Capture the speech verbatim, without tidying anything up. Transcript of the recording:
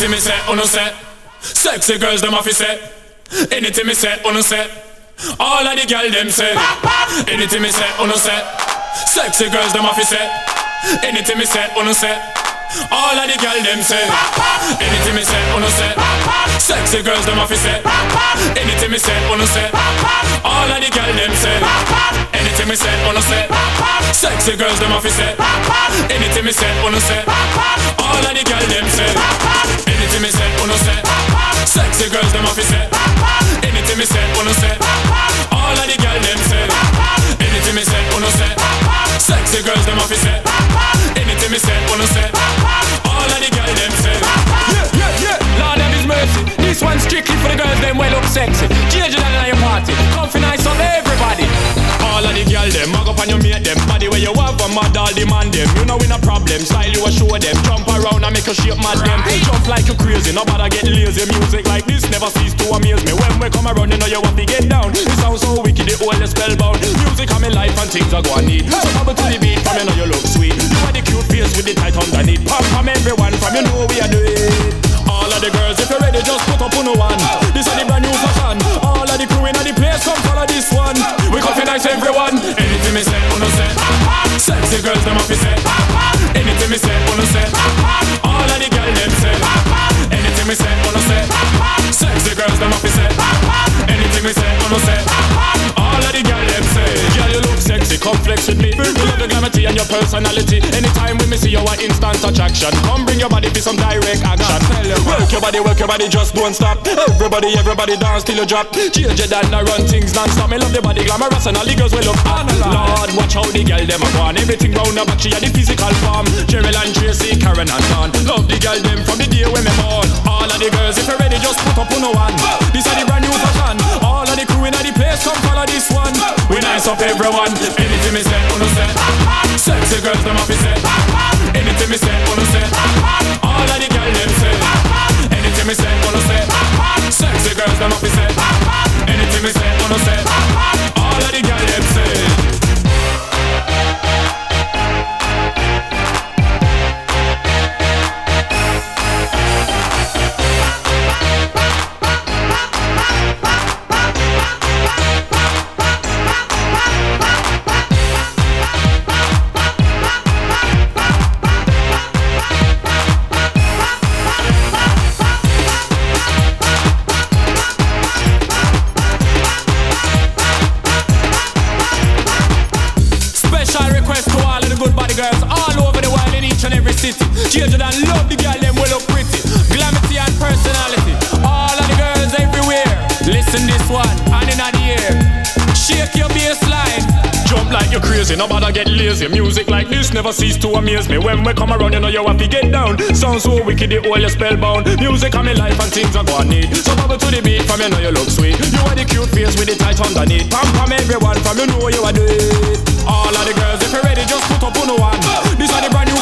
Anything me say, uno say. Sexy girls, them off say. Anything me say, uno say. All of the girls, them say. Anything me say, uno say. Sexy girls, them off say. Anything me say, uno say. All of the girls, them say. Anything me say, uno say. Sexy girls, them off say. Anything me say, uno say. All of the girls, them say. Anything me say, uno say. Sexy girls, them off say. Anything me say, uno say. All of the girls, them say. Anything me say, uno say. Sexy girls, them off say. Anything me say, uno say. All of the girls, them say. Anything me say, uno say. Sexy girls, them off say. Anything me say, uno say. All of the girls, them say. Yeah, yeah, yeah. Lord have His mercy. This one's strictly for the girls, them well up sexy. Change it on your party. Comfy nice on everybody. All of the girls, them mag up on your mate, them body where you have a mad, all demand them. You know we no problem, style you a show them. Jump around and make a shape mad them. Jump like you crazy, nobody get lazy. Music like this never cease to amaze me. When we come around, you know you want to get down. It sounds so wicked, the whole is spellbound. Music on me life and things I go and need. So bubble to the beat, from you know you look sweet. You are the cute face with the tight underneath. Pam pam everyone, from you know we are doing it. All of the girls, if you're ready, just put up on the one. This is the brand new fashion. All of the crew in the place, come follow this one. We coffee nice everyone. Anything me say, uno say. Sexy girls, them off say. Anything me say, uno say. All of the girls, them say. Anything me say, uno say. Sexy girls, them off say. Anything me say, uno say. All of the girls, them say. Girl, you look sexy, come flex with me. We love the glamity and your personality. Anytime we me see you, are instant attraction. Come bring your body for some direct action. Work your body, work your body, just don't stop. Everybody, everybody dance till you drop. Change your dance, run things non-stop. Me love the body glamorous and all the girls will look on. Lord, watch how the girl them a go on. Everything round about she and the physical form. Cheryl and Tracy, Karen and Dawn. Love the girl them from the day when me born. All of the girls, if you're ready, just put up on no one. This is the brand new fashion. All of the crew in the place, come follow this one. We nice up everyone. Anything me say, uno say. Sexy girls them off say. Anything me say, uno say. All of the girls them say. Anything me say, uno say. Sexy girls them off say. Anything me say, uno say. All of the girls them say. Change and love the girl, them well look pretty. Glamity and personality. All of the girls everywhere. Listen this one, and in the air. Shake your bassline. Jump like you're crazy, nobody get lazy. Music like this never cease to amaze me. When we come around, you know you have to get down. Sounds so wicked, the whole is spellbound. Music on me life and things I go and need. So bubble to the beat, from you know you look sweet. You are the cute face with the tight underneath. Pam pam everyone, from you know you are doing it. All of the girls, if you're ready, just put up on the one. This is the brand new